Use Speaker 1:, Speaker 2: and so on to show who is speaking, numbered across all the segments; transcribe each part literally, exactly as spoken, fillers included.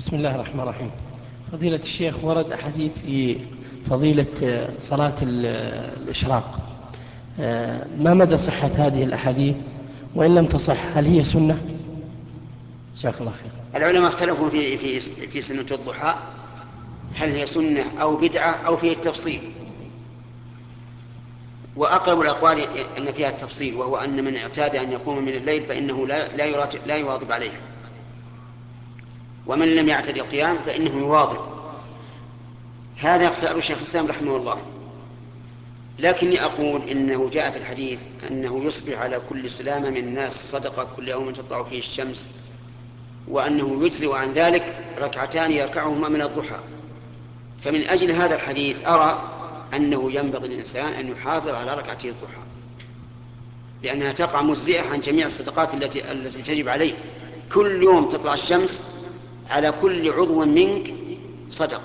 Speaker 1: بسم الله الرحمن الرحيم. فضيلة الشيخ، ورد أحاديث في فضيلة آه، صلاة ال- آه، الإشراق. آه، ما مدى صحة هذه الأحاديث؟ وإن لم تصح هل هي سنة؟ جزاك الله خير.
Speaker 2: العلماء اختلفوا في في في سنة الضحى، هل هي سنة أو بدعة أو فيه التفصيل. وأقرب الأقوال أن فيها التفصيل، وهو أن من اعتاد أن يقوم من الليل فإنه لا لا يراتب لا يواظب عليها، ومن لم يعتد القيام فإنه يواظب. هذا اختيار شيخ الإسلام رحمه الله. لكني أقول إنه جاء في الحديث أنه يصبح على كل سلامة من الناس صدقة كل يوم تطلع فيه الشمس، وأنه يجزئ عن ذلك ركعتان يركعهما من الضحى. فمن أجل هذا الحديث أرى أنه ينبغي للإنسان أن يحافظ على ركعتي الضحى، لأنها تقع مجزئة عن جميع الصدقات التي التي تجب عليه. كل يوم تطلع الشمس على كل عضو منك صدقة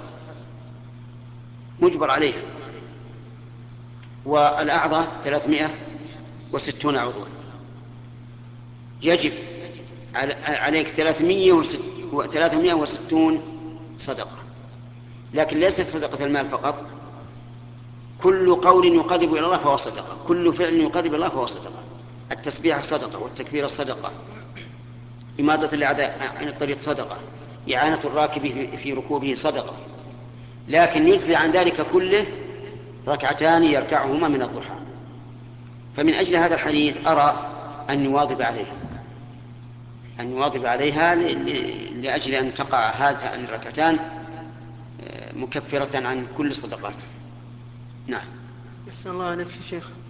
Speaker 2: مجبر عليها، والأعضاء ثلاثمائة وستون عضوا، يجب عليك ثلاثمائة وستون صدقة. لكن ليست صدقة المال فقط، كل قول يقرب إلى الله فهو صدقة، كل فعل يقرب إلى الله فهو صدقة. التسبيح صدقة، والتكبير صدقة، إماطة الأعداء عن الطريق صدقة، إعانة الراكب في ركوبه صدقة. لكن يجزي عن ذلك كله ركعتان يركعهما من الضحى. فمن أجل هذا الحديث أرى أن يواظب عليها أن يواظب عليها لأجل أن تقع هاتان الركعتان مكفرة عن كل الصدقات. نعم.
Speaker 3: أحسن الله عليك يا شيخ.